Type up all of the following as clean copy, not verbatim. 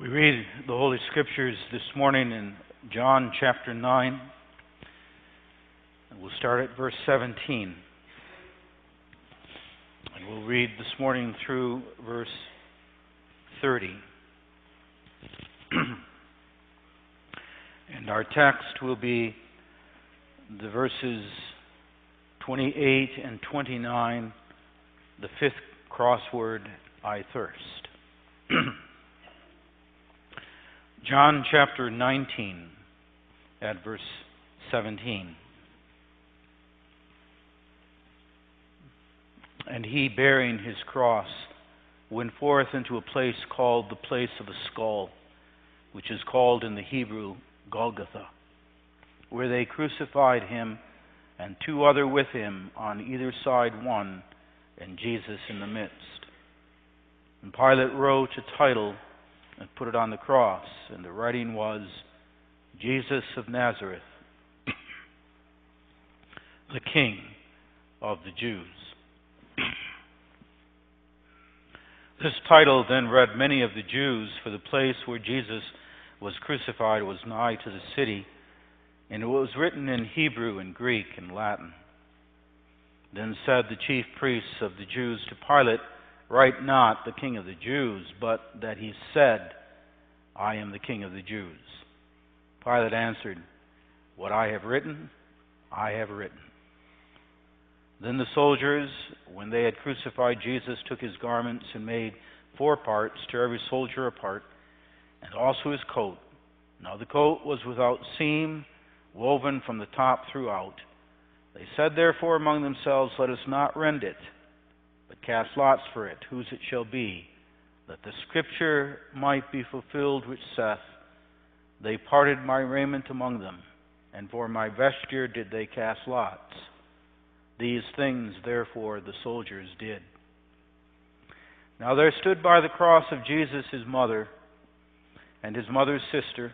We read the Holy Scriptures this morning in John chapter 9. And we'll start at verse 17. And we'll read this morning through verse 30. And our text will be the verses 28 and 29, the fifth crossword, I thirst. John chapter 19 at verse 17. And he, bearing his cross, went forth into a place called the place of a skull, which is called in the Hebrew Golgotha, where they crucified him, and two other with him on either side one, and Jesus in the midst. And Pilate wrote a title and put it on the cross, and the writing was, Jesus of Nazareth, the King of the Jews. This title then read many of the Jews, for the place where Jesus was crucified was nigh to the city, and it was written in Hebrew and Greek and Latin. Then said the chief priests of the Jews to Pilate, write not the King of the Jews, but that he said, I am the King of the Jews. Pilate answered, what I have written, I have written. Then the soldiers, when they had crucified Jesus, took his garments and made 4 parts, to every soldier a part, and also his coat. Now the coat was without seam, woven from the top throughout. They said therefore among themselves, let us not rend it, but cast lots for it, whose it shall be, that the scripture might be fulfilled which saith, they parted my raiment among them, and for my vesture did they cast lots. These things therefore the soldiers did. Now there stood by the cross of Jesus his mother, and his mother's sister,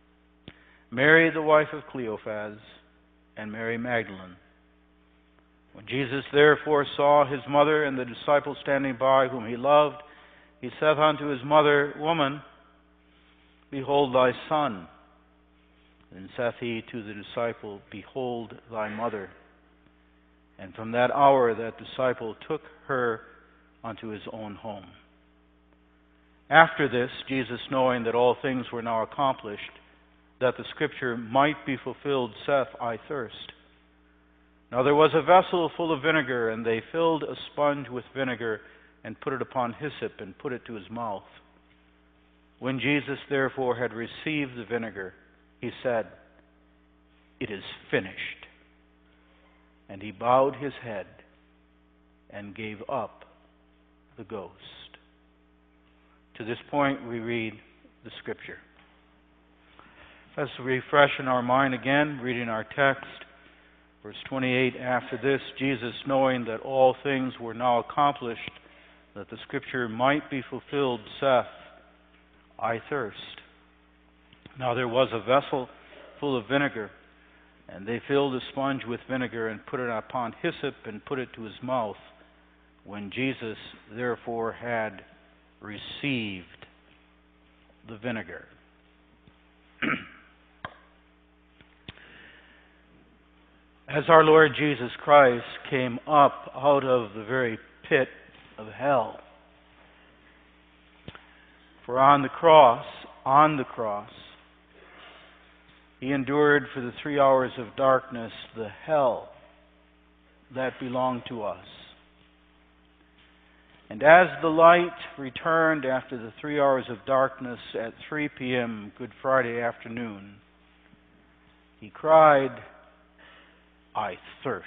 Mary the wife of Cleophas, and Mary Magdalene. When Jesus therefore saw his mother and the disciple standing by, whom he loved, he saith unto his mother, Woman, behold thy son. Then saith he to the disciple, Behold thy mother. And from that hour that disciple took her unto his own home. After this, Jesus, knowing that all things were now accomplished, that the scripture might be fulfilled, saith, I thirst. Now there was a vessel full of vinegar, and they filled a sponge with vinegar, and put it upon hyssop, and put it to his mouth. When Jesus therefore had received the vinegar, he said, It is finished. And he bowed his head, and gave up the ghost. To this point we read the scripture. Let's refresh in our mind again, reading our text. Verse 28, after this, Jesus, knowing that all things were now accomplished, that the scripture might be fulfilled, saith, I thirst. Now there was a vessel full of vinegar, and they filled a sponge with vinegar, and put it upon hyssop, and put it to his mouth. When Jesus therefore had received the vinegar. As our Lord Jesus Christ came up out of the very pit of hell, for on the cross, he endured for the 3 hours of darkness the hell that belonged to us. And as the light returned after the 3 hours of darkness at 3 p.m. Good Friday afternoon, he cried, I thirst.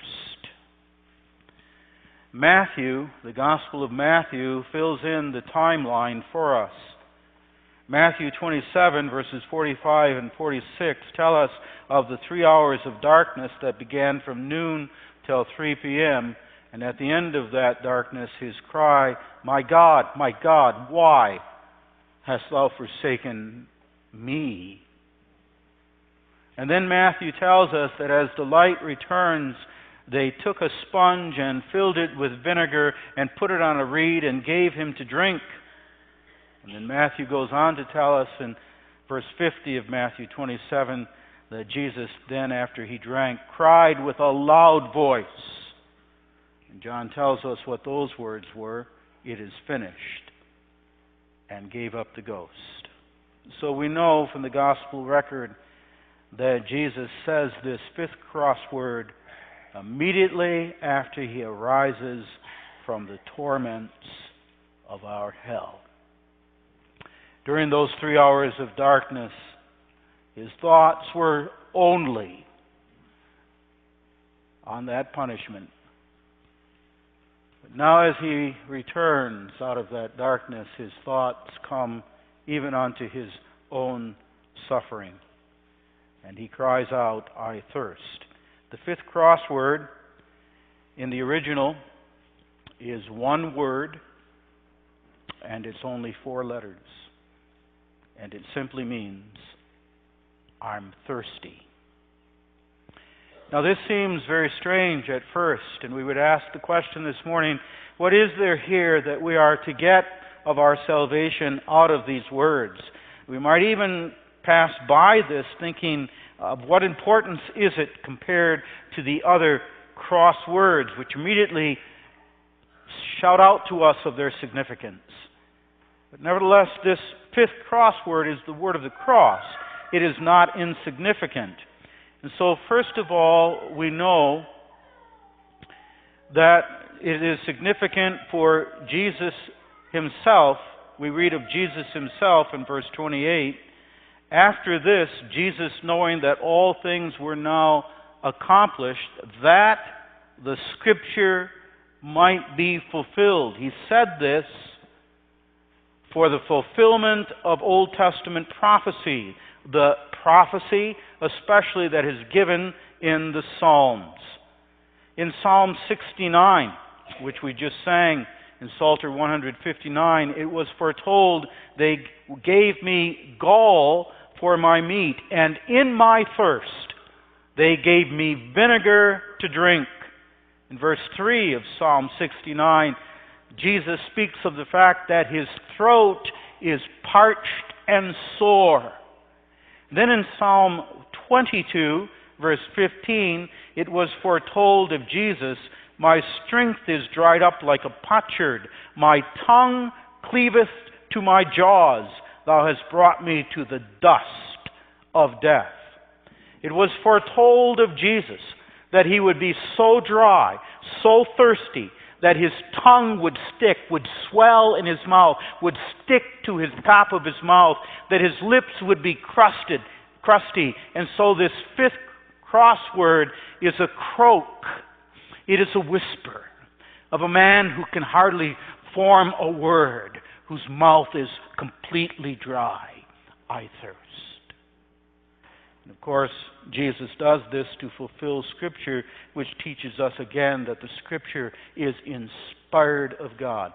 Matthew, the Gospel of Matthew, fills in the timeline for us. Matthew 27, verses 45 and 46 tell us of the 3 hours of darkness that began from noon till 3 p.m., and at the end of that darkness, his cry, my God, why hast thou forsaken me? And then Matthew tells us that as the light returns, they took a sponge and filled it with vinegar and put it on a reed and gave him to drink. And then Matthew goes on to tell us in verse 50 of Matthew 27 that Jesus then, after he drank, cried with a loud voice. And John tells us what those words were: "It is finished," and gave up the ghost. So we know from the gospel record that Jesus says this fifth crossword immediately after he arises from the torments of our hell. During those 3 hours of darkness, his thoughts were only on that punishment. But now as he returns out of that darkness, his thoughts come even unto his own suffering. And he cries out, "I thirst." The fifth crossword in the original is one word, and it's only 4 letters. And it simply means, "I'm thirsty." Now this seems very strange at first, and we would ask the question this morning, what is there here that we are to get of our salvation out of these words? We might even pass by this thinking of what importance is it compared to the other crosswords, which immediately shout out to us of their significance. But nevertheless, this fifth crossword is the word of the cross. It is not insignificant. And so, first of all, we know that it is significant for Jesus himself. We read of Jesus himself in verse 28. After this, Jesus, knowing that all things were now accomplished, that the Scripture might be fulfilled. He said this for the fulfillment of Old Testament prophecy, the prophecy especially that is given in the Psalms. In Psalm 69, which we just sang in Psalter 159, it was foretold, "They gave me gall for my meat, and in my thirst they gave me vinegar to drink." In verse 3 of Psalm 69, Jesus speaks of the fact that his throat is parched and sore. Then in Psalm 22, verse 15, it was foretold of Jesus, "My strength is dried up like a potsherd. My tongue cleaveth to my jaws. Thou hast brought me to the dust of death." It was foretold of Jesus that he would be so dry, so thirsty, that his tongue would stick, would swell in his mouth, would stick to his top of his mouth, that his lips would be crusty. And so this fifth crossword is a croak. It is a whisper of a man who can hardly form a word, whose mouth is completely dry. "I thirst." And of course, Jesus does this to fulfill Scripture, which teaches us again that the Scripture is inspired of God.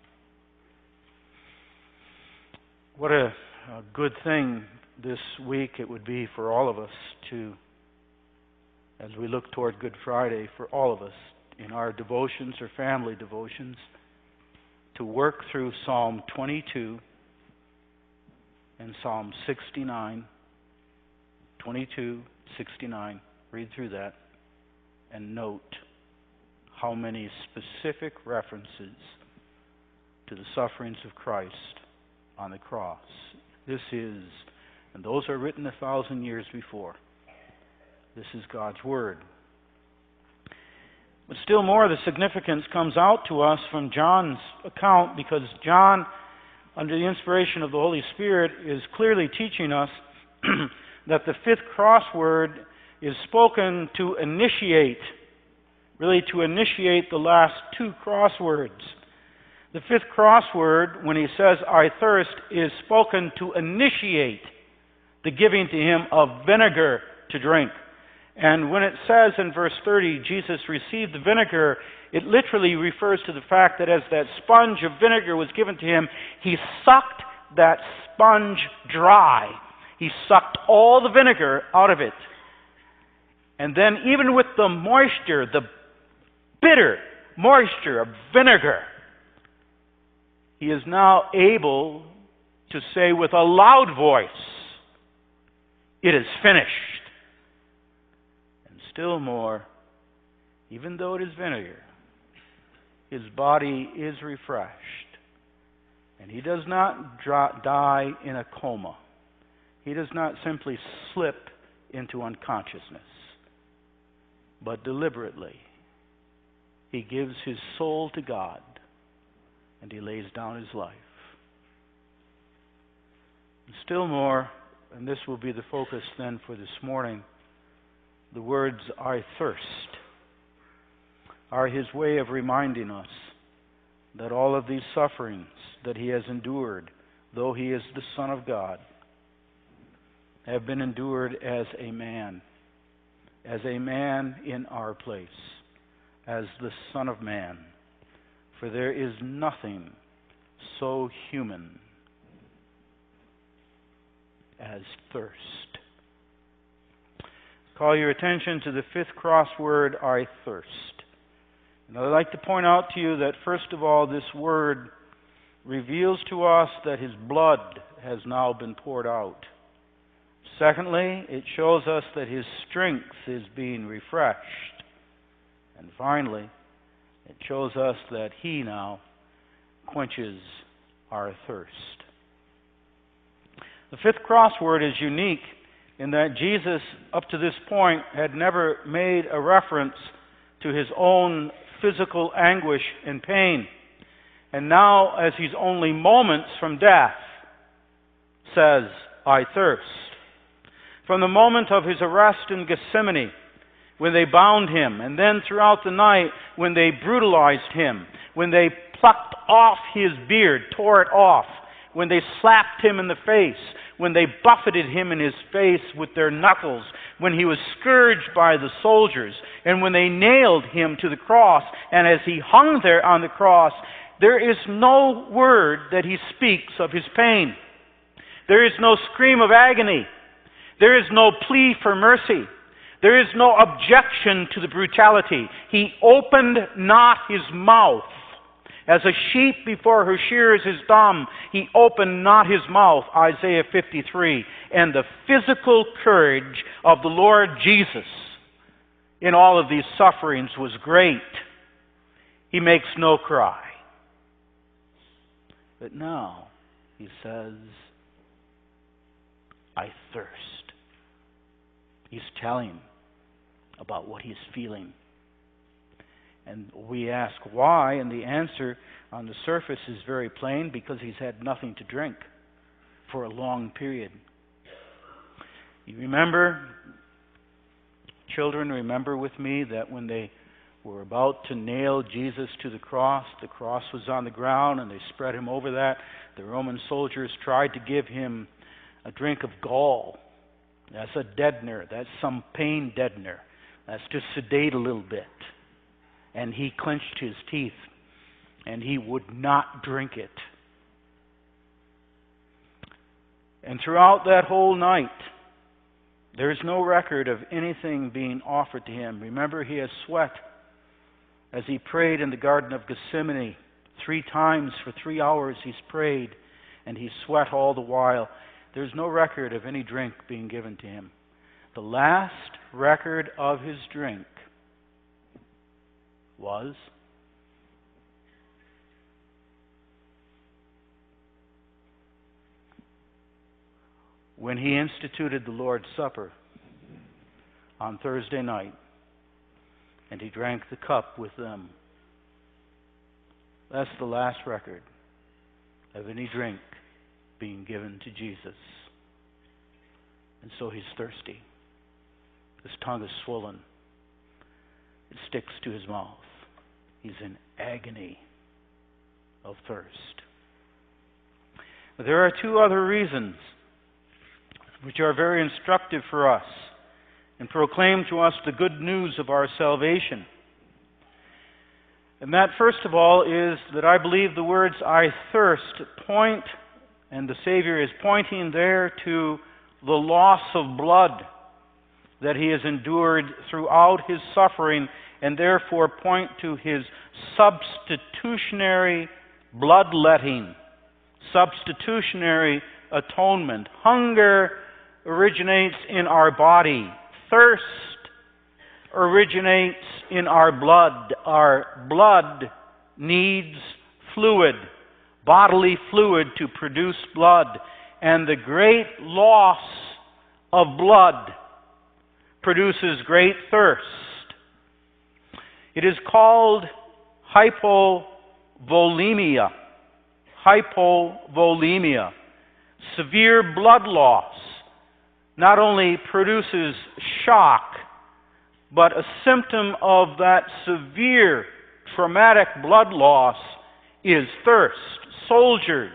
What a good thing this week it would be for all of us to, as we look toward Good Friday, for all of us in our devotions or family devotions, to work through Psalm 22 and Psalm 69. 22, 69, read through that and note how many specific references to the sufferings of Christ on the cross. This is, and those are written 1,000 years before. This is God's Word. But still more, the significance comes out to us from John's account, because John, under the inspiration of the Holy Spirit, is clearly teaching us that the fifth crossword is spoken to initiate, really to initiate the last 2 crosswords. The fifth crossword, when he says, "I thirst," is spoken to initiate the giving to him of vinegar to drink. And when it says in verse 30, Jesus received the vinegar, it literally refers to the fact that as that sponge of vinegar was given to him, he sucked that sponge dry. He sucked all the vinegar out of it. And then even with the moisture, the bitter moisture of vinegar, he is now able to say with a loud voice, "It is finished." And still more, even though it is vinegar, his body is refreshed. And he does not die in a coma. He does not simply slip into unconsciousness, but deliberately he gives his soul to God and he lays down his life. And still more, and this will be the focus then for this morning, the words "I thirst" are his way of reminding us that all of these sufferings that he has endured, though he is the Son of God, have been endured as a man in our place, as the Son of Man. For there is nothing so human as thirst. Call your attention to the fifth crossword, "I thirst." And I'd like to point out to you that, first of all, this word reveals to us that his blood has now been poured out. Secondly, it shows us that his strength is being refreshed. And finally, it shows us that he now quenches our thirst. The fifth crossword is unique in that Jesus, up to this point, had never made a reference to his own physical anguish and pain. And now, as he's only moments from death, says, "I thirst." From the moment of his arrest in Gethsemane, when they bound him, and then throughout the night when they brutalized him, when they plucked off his beard, tore it off, when they slapped him in the face, when they buffeted him in his face with their knuckles, when he was scourged by the soldiers, and when they nailed him to the cross, and as he hung there on the cross, there is no word that he speaks of his pain. There is no scream of agony. There is no plea for mercy. There is no objection to the brutality. He opened not his mouth. As a sheep before her shearers is dumb, he opened not his mouth, Isaiah 53. And the physical courage of the Lord Jesus in all of these sufferings was great. He makes no cry. But now, he says, "I thirst." He's telling about what he's feeling. And we ask why, and the answer on the surface is very plain: because he's had nothing to drink for a long period. You remember, children, remember with me that when they were about to nail Jesus to the cross was on the ground, and they spread him over that. The Roman soldiers tried to give him a drink of gall. That's a deadener. That's some pain deadener. That's to sedate a little bit. And he clenched his teeth, and he would not drink it. And throughout that whole night, there is no record of anything being offered to him. Remember, he has sweat as he prayed in the Garden of Gethsemane. 3 times for 3 hours he's prayed, and he sweat all the while. There's no record of any drink being given to him. The last record of his drink was when he instituted the Lord's Supper on Thursday night, and he drank the cup with them. That's the last record of any drink being given to Jesus. And so he's thirsty. His tongue is swollen. It sticks to his mouth. He's in agony of thirst. But there are 2 other reasons which are very instructive for us and proclaim to us the good news of our salvation. And that, first of all, is that I believe the words "I thirst" point, and the Savior is pointing there to the loss of blood that he has endured throughout his suffering, and therefore point to his substitutionary bloodletting substitutionary atonement. Hunger originates in our body. Thirst originates in our blood. Our blood needs fluid, bodily fluid, to produce blood. And the great loss of blood produces great thirst. It is called hypovolemia. Hypovolemia. Severe blood loss not only produces shock, but a symptom of that severe traumatic blood loss is thirst. Soldiers,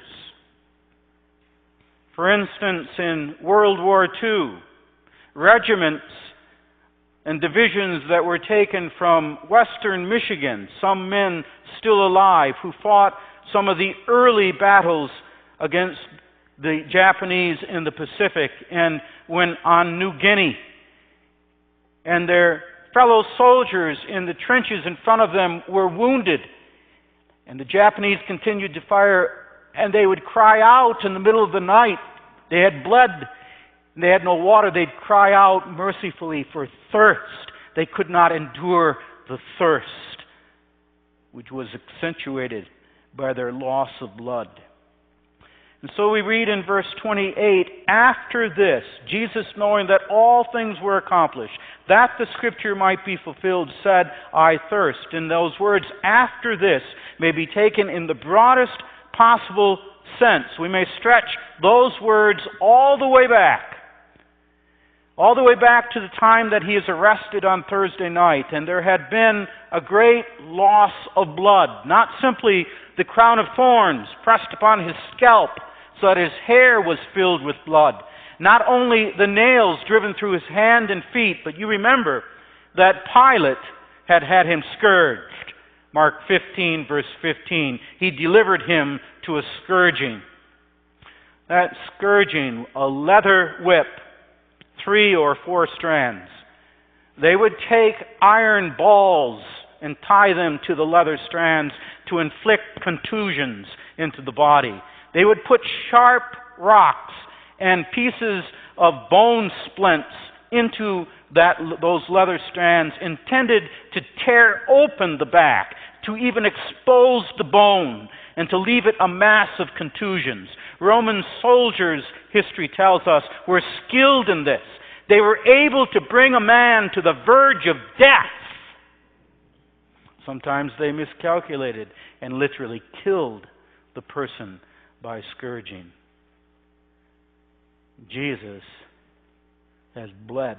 for instance, in World War II, regiments and divisions that were taken from western Michigan, some men still alive who fought some of the early battles against the Japanese in the Pacific and when on New Guinea. And their fellow soldiers in the trenches in front of them were wounded. And the Japanese continued to fire, and they would cry out in the middle of the night. They had bled, and they had no water. They'd cry out mercifully for thirst. They could not endure the thirst, which was accentuated by their loss of blood. And so we read in verse 28, after this, Jesus, knowing that all things were accomplished, that the Scripture might be fulfilled, said, I thirst. And those words, after this, may be taken in the broadest possible sense. We may stretch those words all the way back to the time that he is arrested on Thursday night. And there had been a great loss of blood, not simply the crown of thorns pressed upon his scalp, so that his hair was filled with blood. Not only the nails driven through his hand and feet, but you remember that Pilate had had him scourged. Mark 15, verse 15. He delivered him to a scourging. That scourging, a leather whip, 3 or 4 strands. They would take iron balls and tie them to the leather strands to inflict contusions into the body. They would put sharp rocks and pieces of bone splints into those leather strands, intended to tear open the back, to even expose the bone, and to leave it a mass of contusions. Roman soldiers, history tells us, were skilled in this. They were able to bring a man to the verge of death. Sometimes they miscalculated and literally killed the person by scourging. Jesus has bled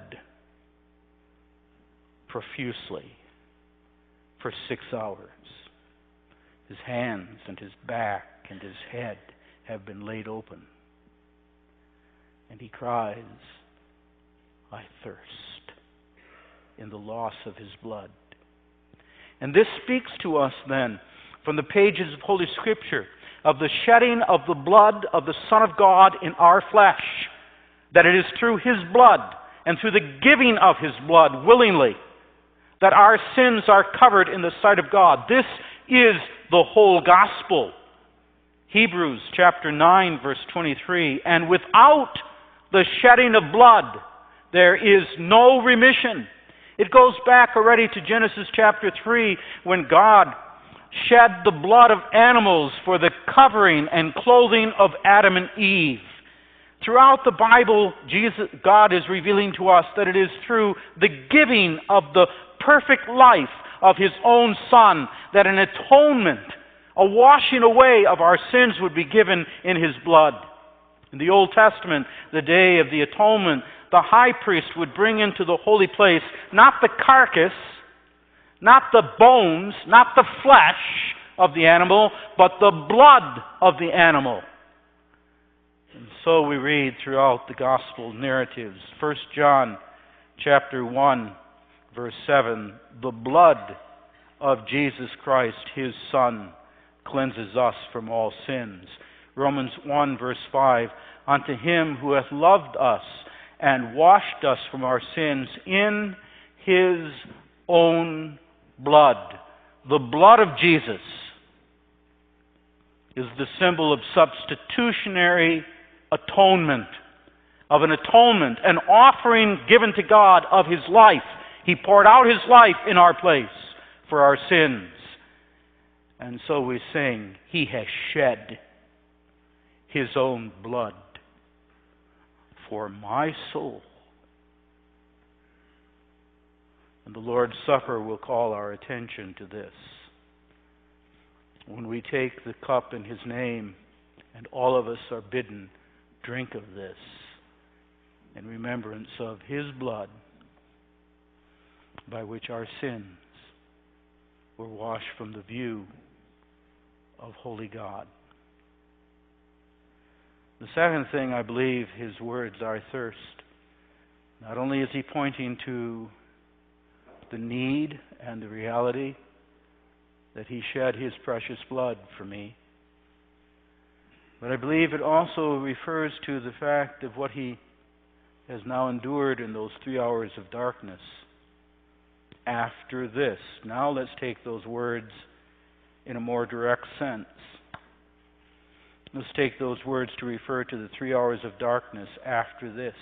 profusely for 6 hours. His hands and his back and his head have been laid open. And he cries, I thirst, in the loss of his blood. And this speaks to us then, from the pages of Holy Scripture, of the shedding of the blood of the Son of God in our flesh, that it is through his blood and through the giving of his blood willingly that our sins are covered in the sight of God. This is the whole gospel. Hebrews chapter 9, verse 23, and without the shedding of blood, there is no remission. It goes back already to Genesis chapter 3, when God shed the blood of animals for the covering and clothing of Adam and Eve. Throughout the Bible, God is revealing to us that it is through the giving of the perfect life of his own Son that an atonement, a washing away of our sins would be given in his blood. In the Old Testament, the day of the atonement, the high priest would bring into the holy place not the carcass, not the bones, not the flesh of the animal, but the blood of the animal. And so we read throughout the gospel narratives. 1 John chapter 1, verse 7, the blood of Jesus Christ, his Son, cleanses us from all sins. Romans 1, verse 5, unto him who hath loved us and washed us from our sins in his own blood, the blood of Jesus. is the symbol of substitutionary atonement, of an atonement, an offering given to God of His life. He poured out His life in our place for our sins. And so we sing, He has shed His own blood for my soul. And the Lord's Supper will call our attention to this. When we take the cup in His name, and all of us are bidden, drink of this in remembrance of His blood, by which our sins were washed from the view of holy God. The second thing, I believe, His words, "I thirst." Not only is He pointing to the need and the reality that He shed His precious blood for me, but I believe it also refers to the fact of what He has now endured in those 3 hours of darkness. After this. Now let's take those words in a more direct sense. Let's take those words to refer to the 3 hours of darkness after this.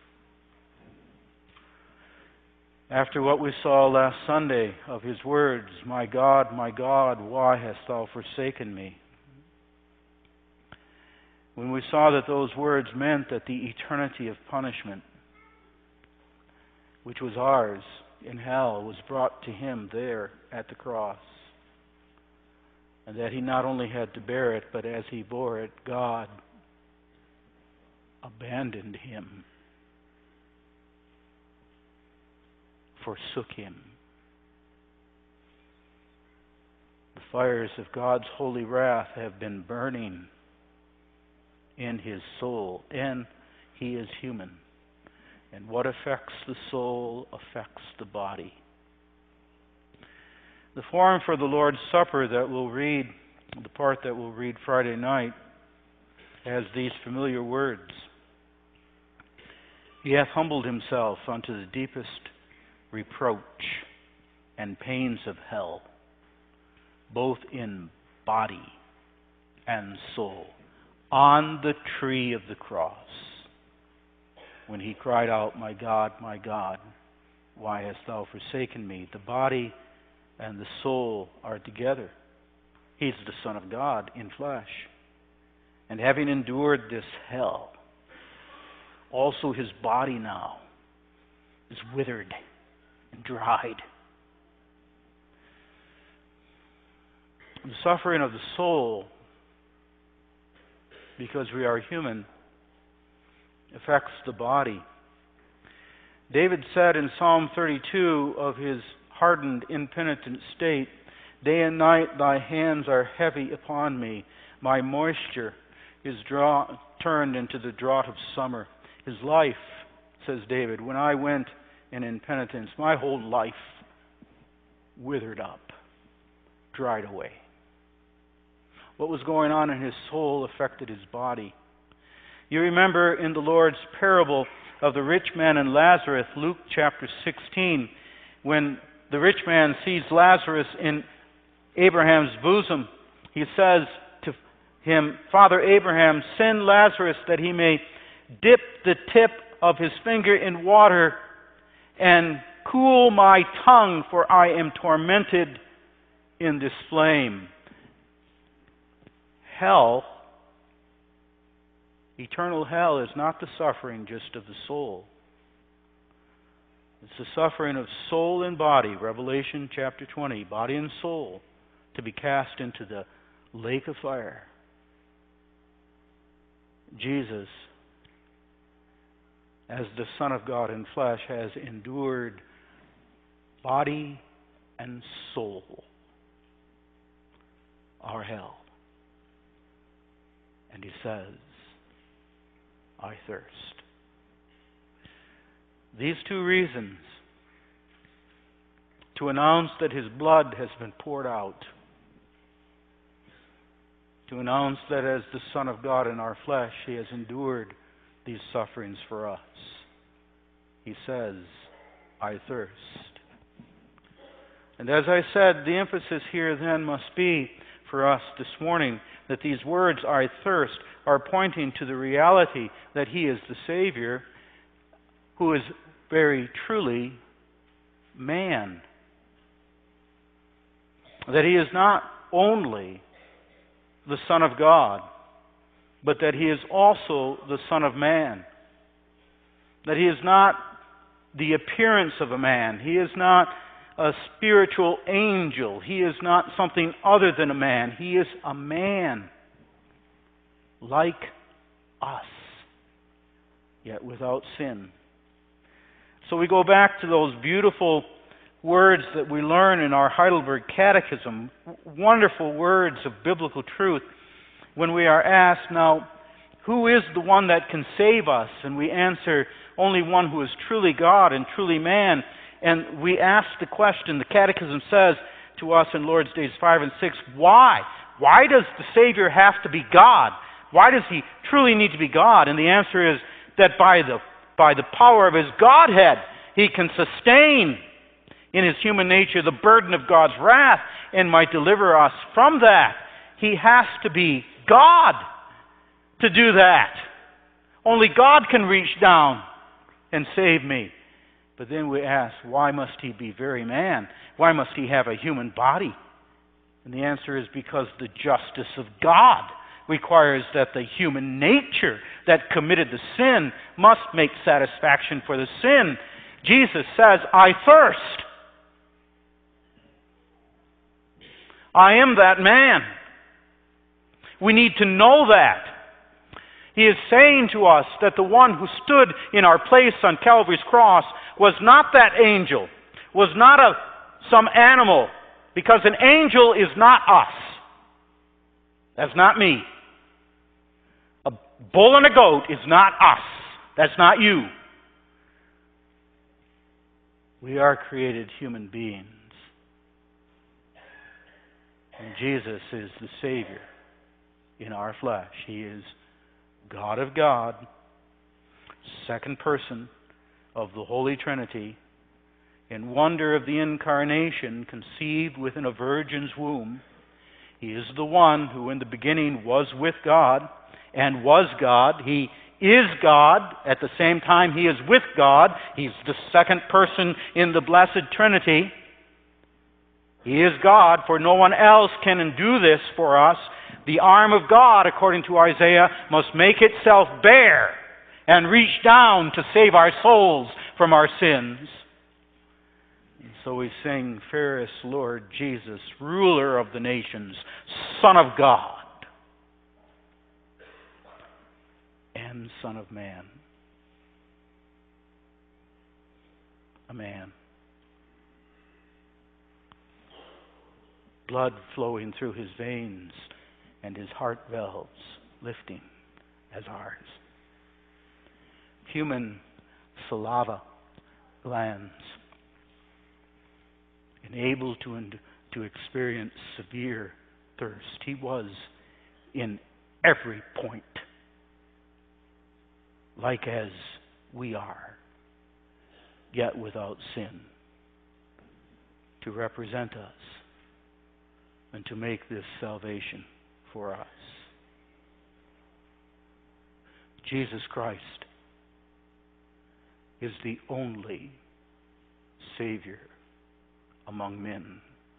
After what we saw last Sunday of His words, my God, why hast thou forsaken me? When we saw that those words meant that the eternity of punishment, which was ours in hell, was brought to Him there at the cross. And that He not only had to bear it, but as He bore it, God abandoned Him, forsook Him. The fires of God's holy wrath have been burning in His soul, and He is human. And what affects the soul affects the body. The form for the Lord's Supper that we'll read, the part that we'll read Friday night, has these familiar words. He hath humbled Himself unto the deepest reproach and pains of hell, both in body and soul, on the tree of the cross, when He cried out, my God, why hast thou forsaken me? The body and the soul are together. He's the Son of God in flesh. And having endured this hell, also His body now is withered and dried. The suffering of the soul, because we are human, affects the body. David said in Psalm 32 of his hardened, impenitent state, day and night thy hands are heavy upon me. My moisture is turned into the drought of summer. His life, says David, when I went in impenitence, my whole life withered up, dried away. What was going on in his soul affected his body. You remember in the Lord's parable of the rich man and Lazarus, Luke chapter 16, when the rich man sees Lazarus in Abraham's bosom, he says to him, Father Abraham, send Lazarus that he may dip the tip of his finger in water and cool my tongue, for I am tormented in this flame. Hell, eternal hell, is not the suffering just of the soul. It's the suffering of soul and body, Revelation chapter 20, body and soul, to be cast into the lake of fire. Jesus, as the Son of God in flesh, has endured body and soul, our hell. And He says, I thirst. These two reasons to announce that His blood has been poured out, to announce that as the Son of God in our flesh, He has endured these sufferings for us. He says, I thirst. And as I said, the emphasis here then must be for us this morning that these words, "I thirst," are pointing to the reality that He is the Savior who is very truly man. That He is not only the Son of God, but that He is also the Son of Man. That He is not the appearance of a man. He is not a spiritual angel. He is not something other than a man. He is a man like us, yet without sin. So we go back to those beautiful words that we learn in our Heidelberg Catechism, wonderful words of biblical truth, when we are asked, now, who is the one that can save us? And we answer, only one who is truly God and truly man. And we ask the question, the Catechism says to us in Lord's Days 5 and 6, why? Why does the Savior have to be God? Why does He truly need to be God? And the answer is that by the power of His Godhead, He can sustain in His human nature the burden of God's wrath and might deliver us from that. He has to be God to do that. Only God can reach down and save me. But then we ask, why must He be very man? Why must He have a human body? And the answer is because the justice of God requires that the human nature that committed the sin must make satisfaction for the sin. Jesus says, I thirst. I am that man. We need to know that. He is saying to us that the one who stood in our place on Calvary's cross was not that angel, was not some animal, because an angel is not us. That's not me. A bull and a goat is not us. That's not you. We are created human beings. And Jesus is the Savior in our flesh. He is God of God, second person of the Holy Trinity, in wonder of the Incarnation, conceived within a virgin's womb. He is the one who in the beginning was with God and was God. He is God. At the same time, He is with God. He's the second person in the Blessed Trinity. He is God, for no one else can do this for us. The arm of God, according to Isaiah, must make itself bare and reach down to save our souls from our sins. And so we sing, fairest Lord Jesus, ruler of the nations, Son of God, and Son of Man. A man. Blood flowing through His veins and His heart valves lifting as ours. Human saliva glands enabled to experience severe thirst. He was in every point like as we are, yet without sin, to represent us and to make this salvation for us. Jesus Christ is the only Savior among men.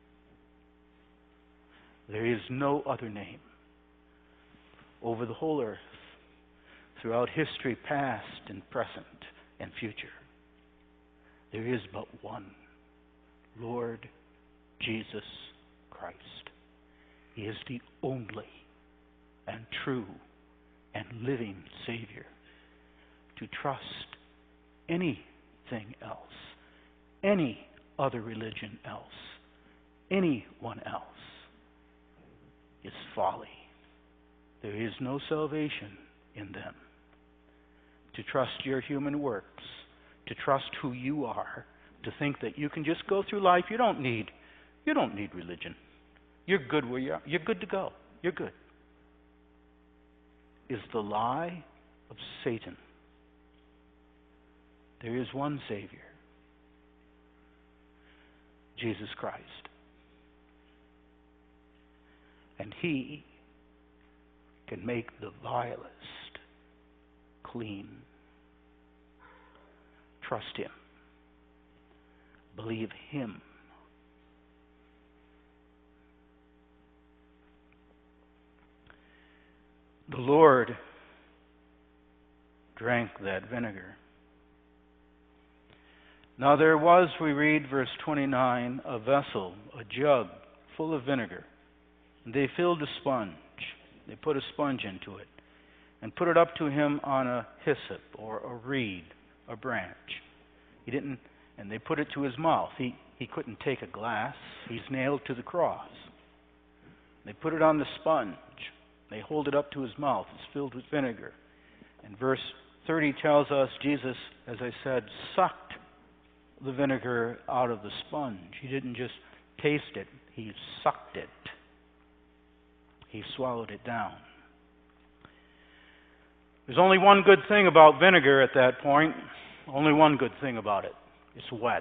There is no other name over the whole earth, throughout history past and present and future. There is but one, Lord Jesus Christ. He is the only and true and living Savior. To trust anything else, any other religion else, anyone else, is folly. There is no salvation in them. To trust your human works, to trust who you are, to think that you can just go through life, you don't need religion. You're good where you are. You're good to go. You're good. Is the lie of Satan. There is one Savior, Jesus Christ. And He can make the vilest clean. Trust Him. Believe Him. The Lord drank that vinegar. Now there was, we read verse 29, a vessel, a jug full of vinegar. And they filled a sponge. They put a sponge into it and put it up to him on a hyssop or a reed, a branch. And they put it to his mouth. He couldn't take a glass. He's nailed to the cross. They put it on the sponge. They hold it up to his mouth. It's filled with vinegar. And verse 30 tells us Jesus, as I said, sucked the vinegar out of the sponge. He didn't just taste it. He sucked it. He swallowed it down. There's only one good thing about vinegar at that point. Only one good thing about it. It's wet.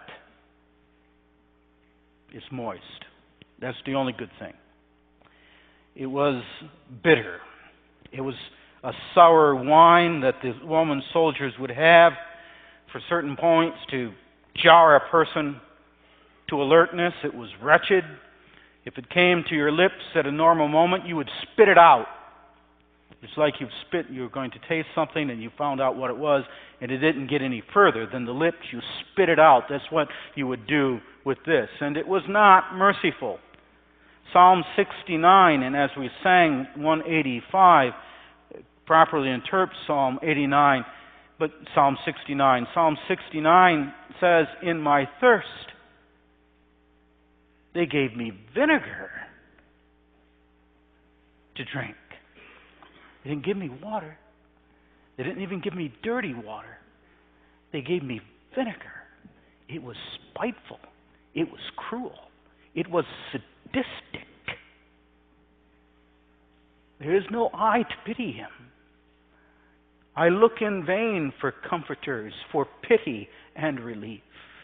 It's moist. That's the only good thing. It was bitter. It was a sour wine that the Roman soldiers would have for certain points to jar a person to alertness. It was wretched. If it came to your lips at a normal moment, you would spit it out. It's like you were going to taste something and you found out what it was, and it didn't get any further than the lips. You spit it out. That's what you would do with this. And it was not merciful. Psalm 69, and as we sang 185, properly interprets Psalm 89, but Psalm 69. Psalm 69 says, in my thirst, they gave me vinegar to drink. They didn't give me water. They didn't even give me dirty water. They gave me vinegar. It was spiteful. It was cruel. It was sadistic. There is no eye to pity him. I look in vain for comforters, for pity and relief.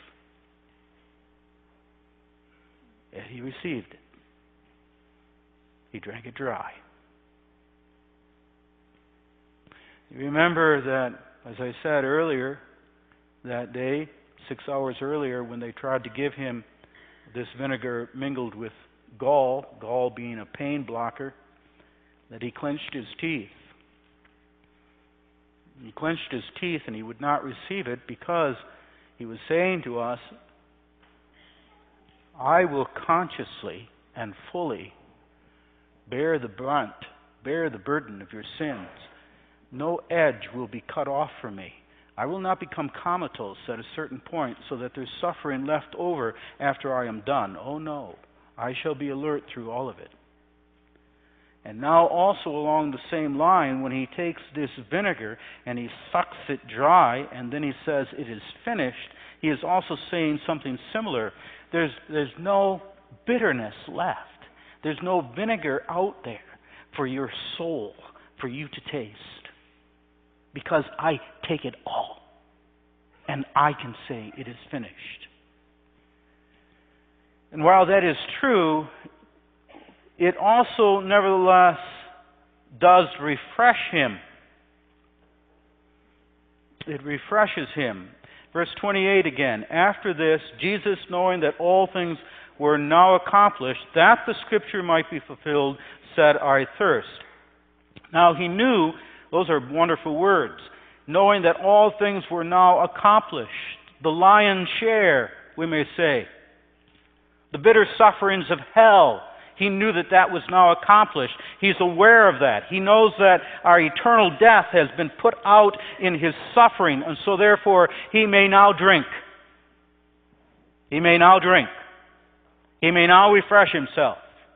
Yet he received it. He drank it dry. You remember that, as I said earlier, that day, 6 hours earlier, when they tried to give him this vinegar mingled with gall being a pain blocker, that he clenched his teeth. He clenched his teeth and he would not receive it because he was saying to us, I will consciously and fully bear the burden of your sins. No edge will be cut off from me. I will not become comatose at a certain point so that there's suffering left over after I am done. Oh no, I shall be alert through all of it. And now also along the same line, when he takes this vinegar and he sucks it dry and then he says it is finished, he is also saying something similar. There's no bitterness left. There's no vinegar out there for your soul, for you to taste. Because I take it all. And I can say it is finished. And while that is true, it also nevertheless does refresh him. It refreshes him. Verse 28 again. After this, Jesus, knowing that all things were now accomplished, that the scripture might be fulfilled, said, I thirst. Now he knew, those are wonderful words, knowing that all things were now accomplished. The lion's share, we may say. The bitter sufferings of hell. He knew that that was now accomplished. He's aware of that. He knows that our eternal death has been put out in his suffering, and so therefore he may now drink. He may now drink. He may now refresh himself.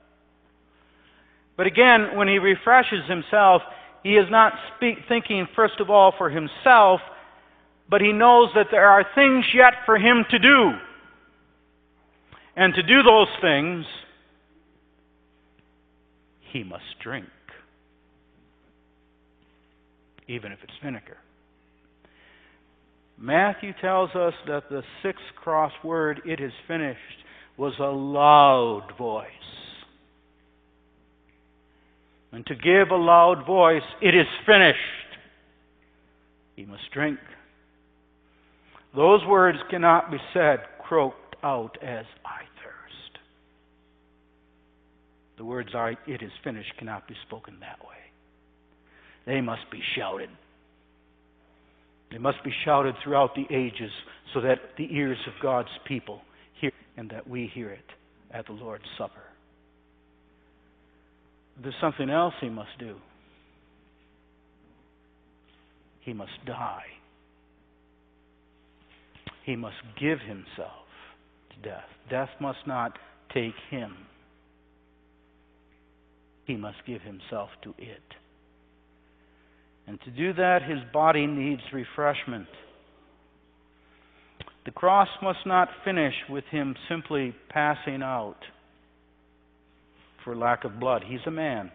But again, when he refreshes himself, he is not thinking first of all for himself, but he knows that there are things yet for him to do. And to do those things, he must drink, even if it's vinegar. Matthew tells us that the 6th cross word, it is finished, was a loud voice. and to give a loud voice, "It is finished," he must drink. Those words cannot be said croaked out as, "I thirst." The words, "It is finished," cannot be spoken that way. They must be shouted. They must be shouted throughout the ages so that the ears of God's people hear and that we hear it at the Lord's Supper. There's something else he must do. He must die. He must give himself to death. Death must not take him. He must give himself to it. And to do that, his body needs refreshment. The cross must not finish with him simply passing out for lack of blood. He's a man.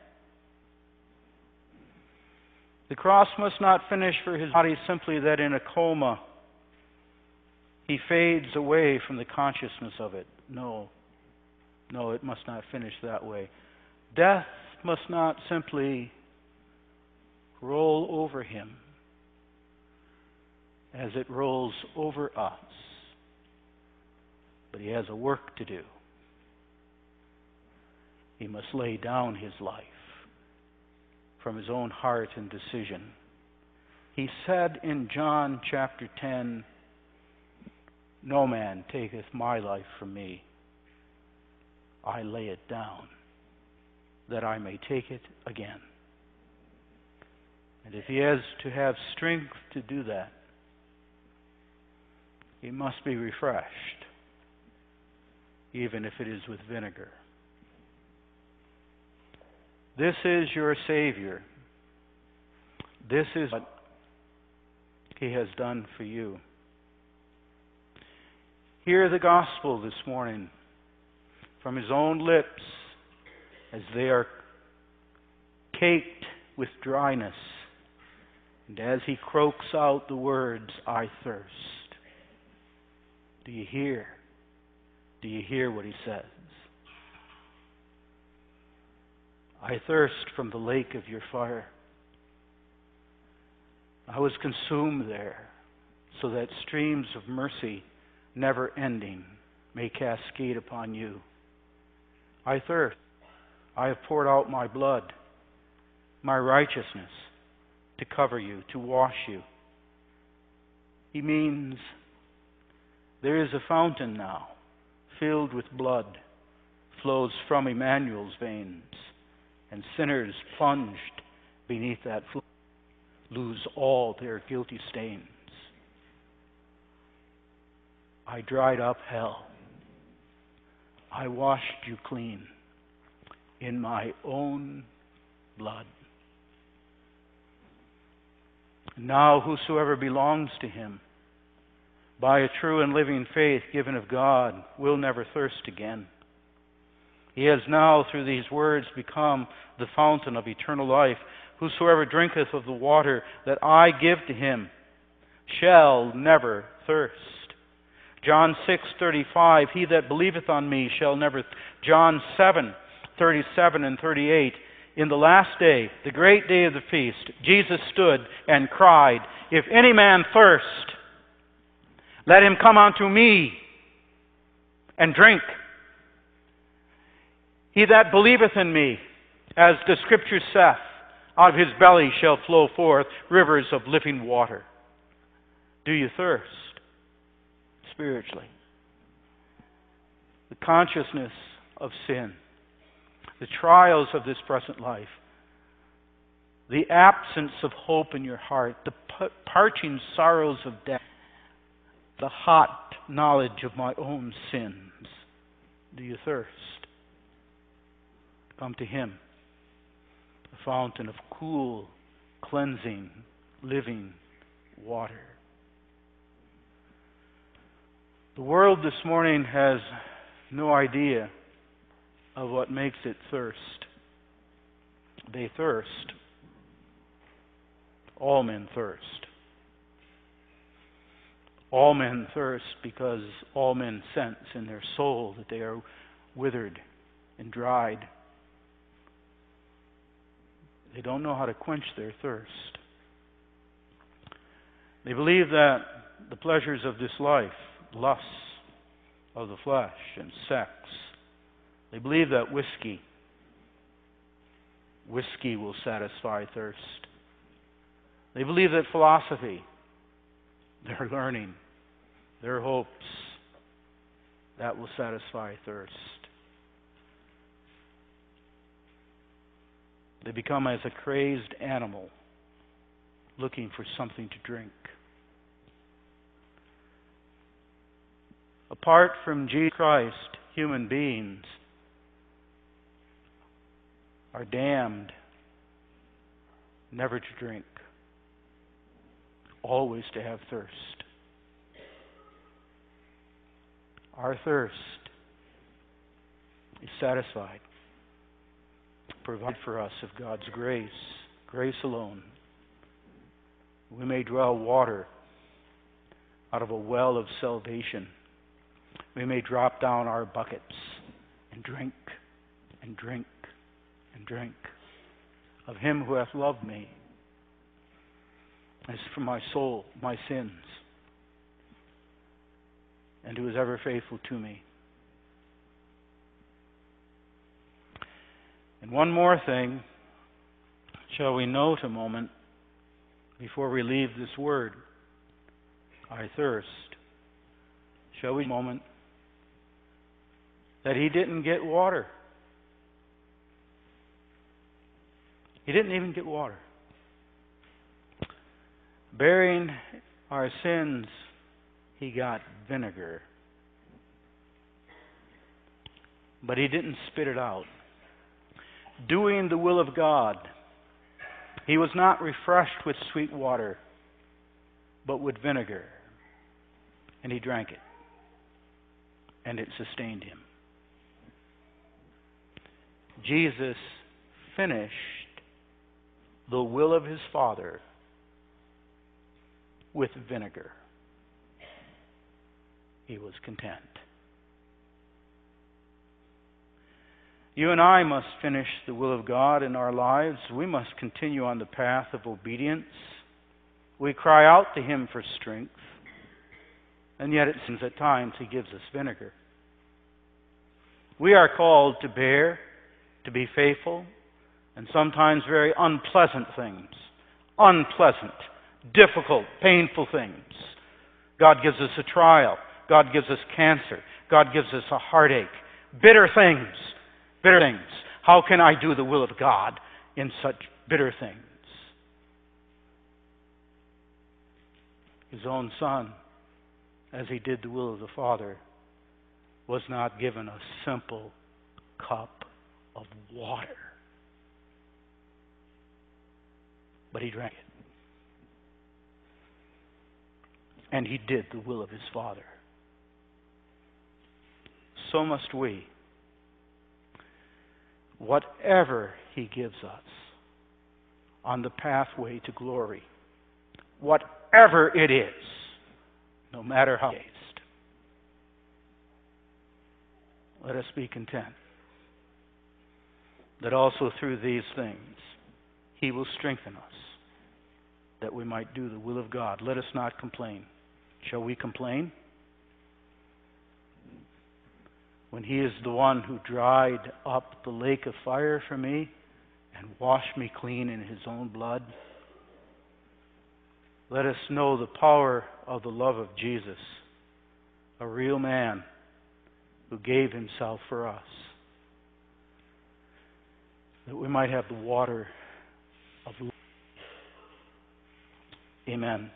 The cross must not finish for his body simply that in a coma he fades away from the consciousness of it. No, it must not finish that way. Death must not simply roll over him as it rolls over us. But he has a work to do. He must lay down his life from his own heart and decision. He said in John chapter 10, "No man taketh my life from me. I lay it down, that I may take it again." And if he has to have strength to do that, he must be refreshed, even if it is with vinegar. This is your Savior. This is what he has done for you. Hear the gospel this morning from his own lips as they are caked with dryness, and as he croaks out the words, "I thirst." Do you hear? Do you hear what he says? I thirst from the lake of your fire. I was consumed there, so that streams of mercy, never ending, may cascade upon you. I thirst. I have poured out my blood, my righteousness, to cover you, to wash you. He means there is a fountain now, filled with blood, flows from Emmanuel's veins, and sinners plunged beneath that flood lose all their guilty stains. I dried up hell. I washed you clean in my own blood. Now whosoever belongs to him, by a true and living faith given of God, will never thirst again. He has now, through these words, become the fountain of eternal life. Whosoever drinketh of the water that I give to him shall never thirst. John 6:35, he that believeth on me shall never thirst. John 7:37 and 38. In the last day, the great day of the feast, Jesus stood and cried, "If any man thirst, let him come unto me and drink. He that believeth in me, as the Scripture saith, out of his belly shall flow forth rivers of living water." Do you thirst spiritually? The consciousness of sin, the trials of this present life, the absence of hope in your heart, the parching sorrows of death, the hot knowledge of my own sins. Do you thirst? Come to him, the fountain of cool, cleansing, living water. The world this morning has no idea of what makes it thirst. They thirst. All men thirst. All men thirst because all men sense in their soul that they are withered and dried. They don't know how to quench their thirst. They believe that the pleasures of this life, lusts of the flesh and sex, they believe that whiskey will satisfy thirst. They believe that philosophy, their learning, their hopes, that will satisfy thirst. They become as a crazed animal looking for something to drink. Apart from Jesus Christ, human beings are damned never to drink, always to have thirst. Our thirst is satisfied, provided for us of God's grace, grace alone. We may draw water out of a well of salvation. We may drop down our buckets and drink and drink and drink of Him who hath loved me as for my soul, my sins, and who is ever faithful to me. And one more thing, shall we note a moment before we leave this word, I thirst. Shall we note a moment that He didn't get water. He didn't even get water. Bearing our sins, He got vinegar. But He didn't spit it out. Doing the will of God, He was not refreshed with sweet water, but with vinegar. And He drank it. And it sustained Him. Jesus finished the will of His Father with vinegar. He was content. You and I must finish the will of God in our lives. We must continue on the path of obedience. We cry out to Him for strength, and yet it seems at times He gives us vinegar. We are called to bear, to be faithful, and sometimes very unpleasant things. Unpleasant, difficult, painful things. God gives us a trial. God gives us cancer. God gives us a heartache. Bitter things. Bitter things. How can I do the will of God in such bitter things? His own Son, as He did the will of the Father, was not given a simple cup of water, but He drank it. And He did the will of His Father. So must we. Whatever He gives us on the pathway to glory, whatever it is, no matter how taste, let us be content that also through these things He will strengthen us, that we might do the will of God. Let us not complain. Shall we complain? When He is the one who dried up the lake of fire for me and washed me clean in His own blood. Let us know the power of the love of Jesus, a real man who gave Himself for us, that we might have the water of life. Amen.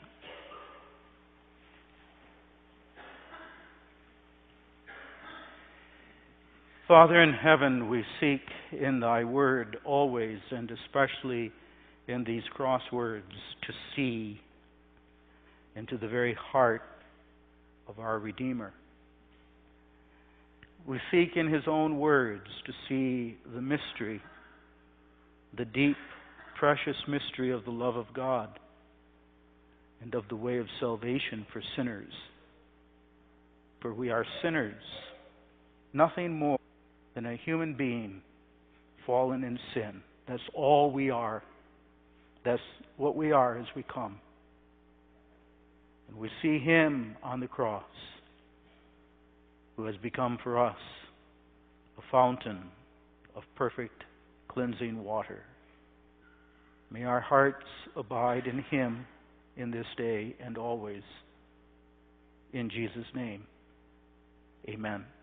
Father in heaven, we seek in Thy Word always, and especially in these crosswords, to see into the very heart of our Redeemer. We seek in His own words to see the mystery, the deep, precious mystery of the love of God and of the way of salvation for sinners. For we are sinners, nothing more than a human being fallen in sin. That's all we are. That's what we are as we come. And we see Him on the cross, who has become for us a fountain of perfect cleansing water. May our hearts abide in Him in this day and always. In Jesus' name, amen.